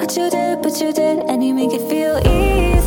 but you did, and you make it feel easy.